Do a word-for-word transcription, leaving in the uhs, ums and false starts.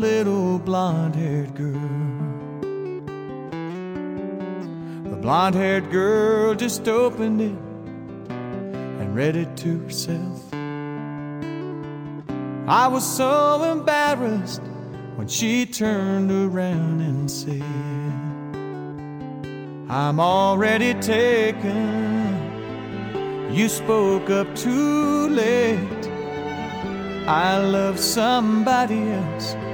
little blonde-haired girl. The blonde-haired girl just opened it and read it to herself. I was so embarrassed when she turned around and said, I'm already taken. You spoke up too late. I love somebody else.